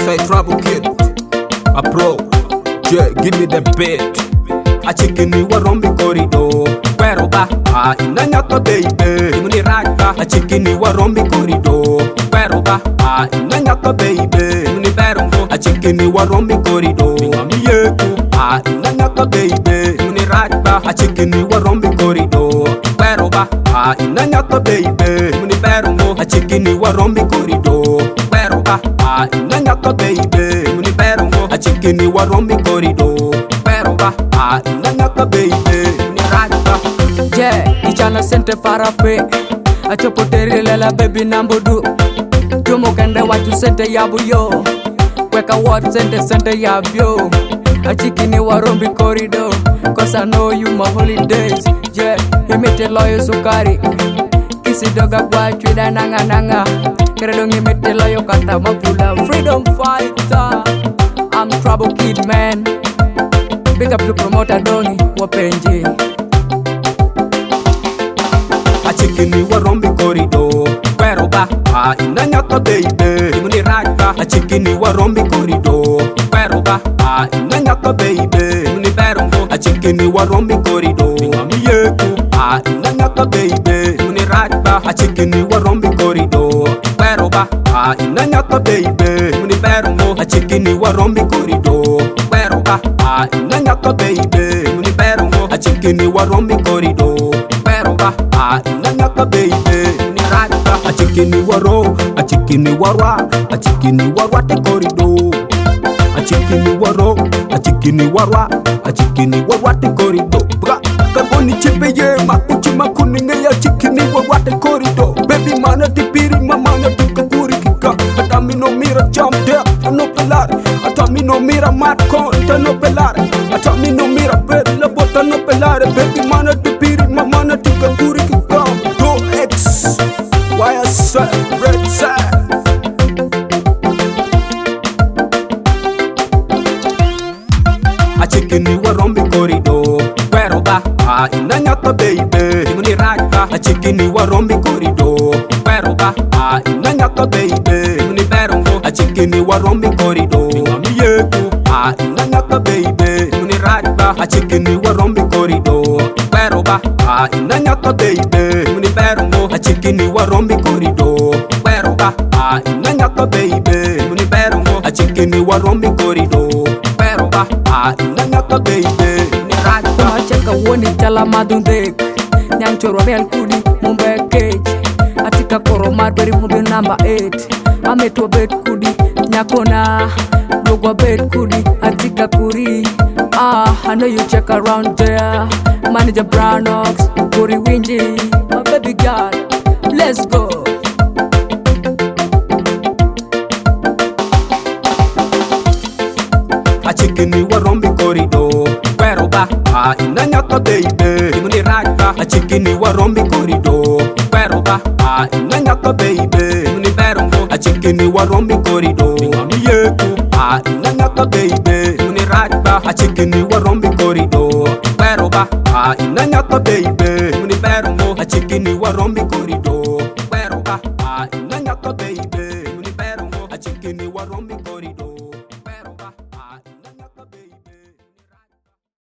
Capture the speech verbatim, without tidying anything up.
alongside Trouble Kid. A pro, yeah, give me the beat. A chicken in Warombi corridor. Pero ba, ah, inanyata baby. Imuni ragba, a chicken in Warombi corridor. Pero ba, ah, inanyata baby. Imuni berongo, a chicken in Warombi corridor. Mami yeku, ah, inanyata baby. Imuni ragba, a chicken in Warombi corridor. Pero ba, ah, inanyata baby. Imuni berongo, a chicken in Warombi corridor. Pero ba, ah, inanyata baby. Imuni berongo, a chicken in Warombi corridor. Pero ba, ah, inanyata baby. Imuni ragba. Yeah, ichana sente farafe achopo lela baby nambudu Jumo kende watu sente yabu yo Weka what sente sente yabyo Achikini warombi corridor Cause I know you my holidays. Yeah, himete loyo sukari Kisi doga kwa chwida nanga nanga Keredong himete loyo kata mapula Freedom fighter, I'm Trouble Kid man. Big up to promoter Dongi wapenji. A chicken in Warombi corridor. Pero ba, ah, inanyata baby. Imuni ragba, a chicken in Warombi corridor. Pero ba, ah, inanyata baby. Imuni berongo, a chicken in Warombi corridor. Mami yeku, ah, inanyata baby. Imuni ragba, a chicken in Warombi corridor. Pero ba, ah, inanyata baby. Imuni berongo, a chicken in Warombi corridor. Pero ba, ah, inanyata baby. Imuni berongo, a chicken in Warombi corridor. Pero ba, ah, inanyata baby. Imuni ragba, a chicken in Waro, a chicken in Warwa, a chicken in Warwa te corridor. A chicken in Waro, a chicken in Warwa, a chicken in Warwa te corridor. Bra, kaboni chepe ye, makuchi makuninge ya chicken in Warwa te corridor. Baby mana te piri, mamana te kakuri kika. Atami no mira jump there, no pelar. Atami no mira mat con, no pelar. Atami no mira bed, la bota no pelar. Baby mana te piri, mamana te kakuri kika. Do X, Y S, red side. A chicken in Warombi corridor. Pero ba, ah, inanyata baby. Imuni ragba, a chicken in Warombi corridor. Pero ba, ah, inanyata baby. Imuni berongo, a chicken in Warombi corridor. Mami yeku, ah, inanyata baby. Imuni ragba, a chicken in Warombi corridor. Pero ba, ah, inanyata baby. Imuni berongo, a chicken in Warombi corridor. Pero ba, ah, inanyata baby. Imuni berongo, a chicken in Warombi corridor. Pero ba, ah, inanyata baby. Imuni ragba. Cheka woni chala madundek Nyang choro bel kudi mumbe cage Atika koro marberi mumbe number eight Ametwa bed kudi nyakona Logwa bed kudi atika kuri. Ah, I know you check around there. Manager Brownox, Kuri Winji, my baby girl, let's go. A chicken in Warombi corridor. Pero ba, ah, inanyata baby. Imuni ragba, a chicken in Warombi corridor. Pero ba, ah, inanyata baby. Imuni berongo, a chicken in Warombi corridor. Mami yeku, ah, inanyata baby. Imuni ragba, a chicken in Warombi corridor. Pero ba, ah, inanyata baby. Imuni berongo, a chicken in Warombi